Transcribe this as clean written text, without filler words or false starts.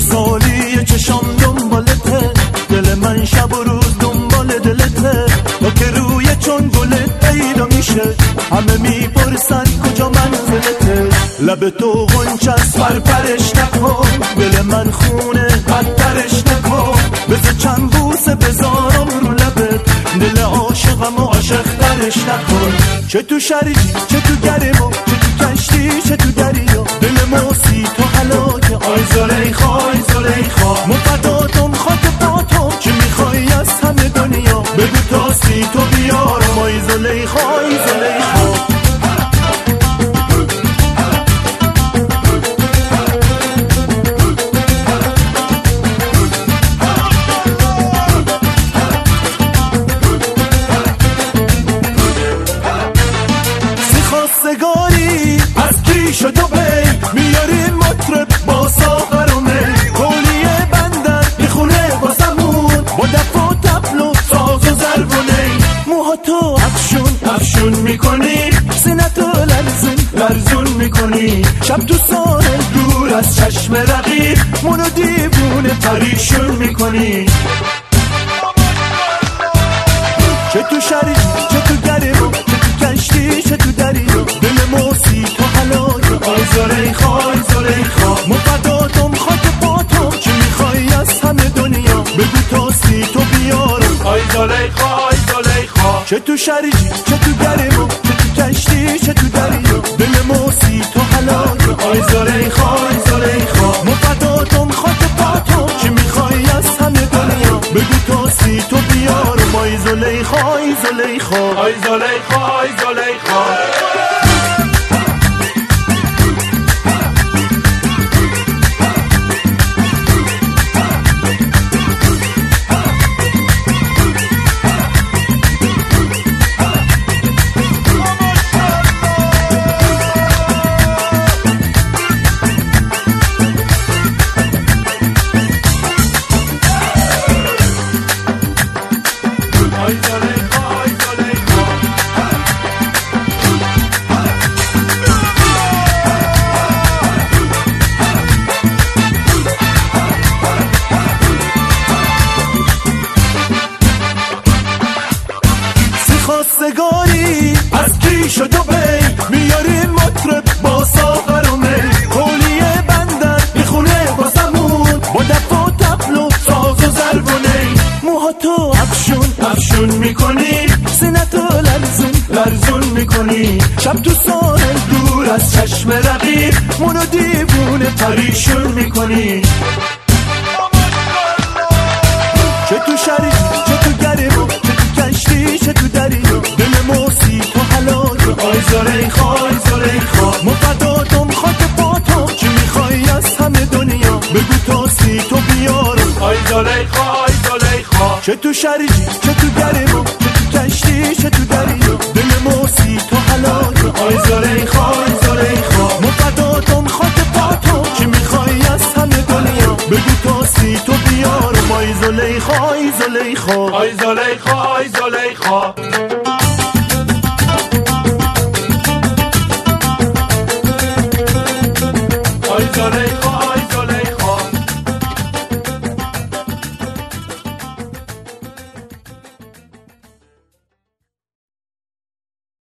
سالی چشام دنبالته، دل من شب و روز دنبال دلته. تا که روی چون گلت پیدا میشه همه میپرسن کجا منزلته. لب تو غنچه است پرپرش نکن، دل من خونه بدترش نکن. بذار چند بوسه بذارم رو لبت، دل عاشقم و عاشق ترش نکن. چه تو شریکی چه تو گرما، چه تو کشتی چه تو دریا، دل موسی تو هلاکه. آی زلیخا آی زلیخا، مفداتم خاک پاتم، چی میخوای از همه دنیا بگو تاسی تو بیارم. آی زلیخا آی زلیخا. خواستگاری از کی شد و بی میاریم مطرب با ساغر و می. کولیه بندر میخونه بازمون با دف و طبل و ساز و ضرب و نی. موهاتو افشون میکنی، سینتو لرزون میکنی. شب تو ساحل دور از چشم رقیب منو دیوونه پریشون میکنی. چه تو شریک چه تو گرم، چه تو کشتی چه تو دریا، دل موسی تو هلاکه. آی زلیخا آی زلیخا، مفداتم خاک پاتم، چی میخوای از همه دنیا بگو تاسی تو بیارم. آی زلیخا آی زلیخا. چه تو شریکی چه تو گرم، چه تو کشتی چه تو دریا، دل موسی تو هلاکه. آی زلیخا آی زلیخا، مفداتم خاک پاتم، چی میخوای از همه دنیا بگو تاسی تو بیارم. آی زلیخا آی زلیخا آی زلیخا آی زلیخا. خواستگاری از کی شد و بی میاریم مطرب با ساغر و می. کولیه بندر میخونه بازمون با دف و طبل و ساز و ضرب و نی. موهاتو افشون میکنی، سینتو لرزون میکنی. شب تو ساحل دور از چشم رقیب منو دیوونه پریشون میکنی. چه تو شریک چه تو گرم، چه تو کشتی چه تو دریا، دل موسی تو هلاکه. آی زلیخا آی زلیخا، مفداتم خاک پاتم، چی میخوای از همه دنیا بگو تاسی تو بیارم. آی زلیخا آی زلیخا. چه تو شریکی چه تو گرم، چه تو کشتی چه تو دریا، دل موسی تو هلاکه. آی زلیخا آی زلیخا، مفداتم خاک پاتم، چی میخوای از همه دنیا بگو تاسی تو بیارم. آی زلیخا آی زلیخا آی زلیخا آی زلیخا. آی زلیخا آی